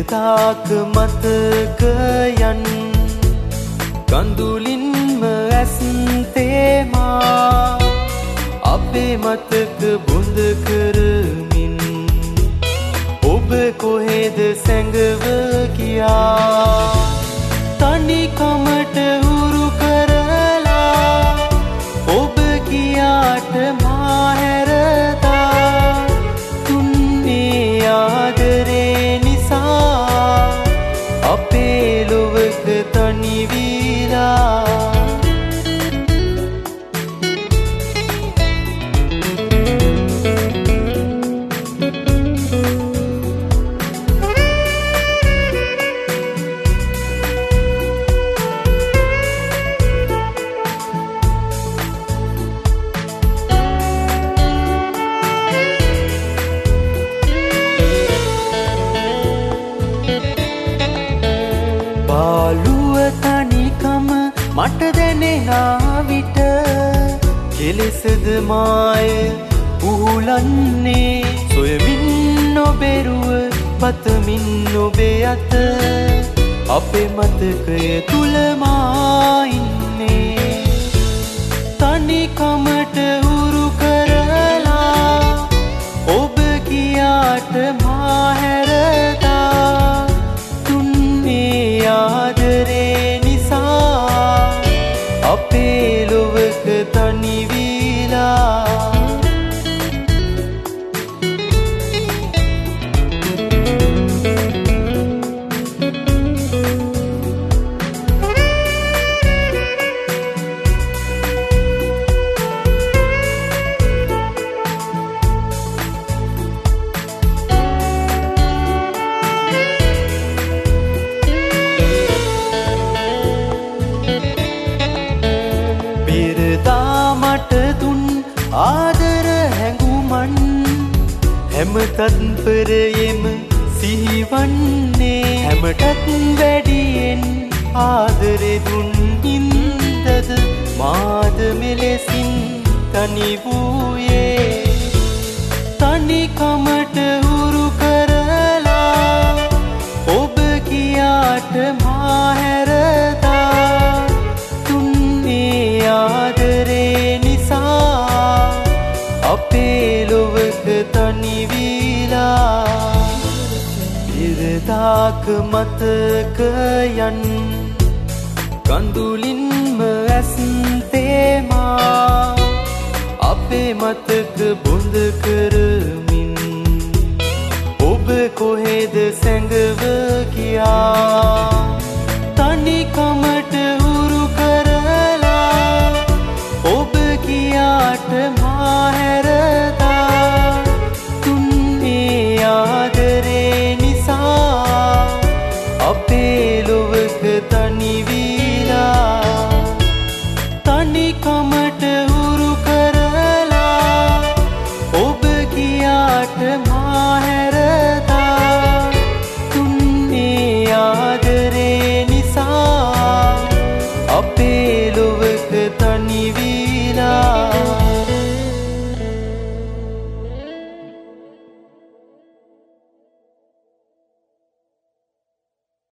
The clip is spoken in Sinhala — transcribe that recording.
ඉරදාක මතකයන් කඳුලින්ම ඇස්තේමා අපේ මතක බොඳ කරමින් ඔබ කොහෙද සැඟව ගියා තනිකමට හුරු කරලා ඔබ කියාට මා හැරදා තුන්නේ ආදරේ නිසා අපේ ලොවක තනි වීලා පාළුව තනිකම මට දැනෙනා විට කෙලෙසද මාය උහුලන්නේ සොයමින් නොබෙරුව පතමින් නොබේ අත අපේ මතකය තුල මා ඉන්නේ තනිකමට හුරු කරලා ඔබ කියාට මා හැරදා ආදරේ නිසා අපේ ලොවක තනි වීලා මට දුන් ආදර හැඟුමන් හැම තත්පරයෙම සිහිවන්නේ හැමටත් වැඩියෙන් ආදරේ දුන් හින්දද මාද මෙලෙසින් තනි වූයේ තනිකමට හුරු කරලා ඔබ කියාට මා හැරදා තුන්නේ ආදරේ නිසා අපේ ලොවක තනි වීලා ඉරදාක මතකයන් කඳුලින්ම ඇස්තේමා අපේ මතක බොඳ කරමින් ඔබ කොහෙද සැඟව ගියා තනිකමට හුරු කරලා ඔබ කියාට මා හැර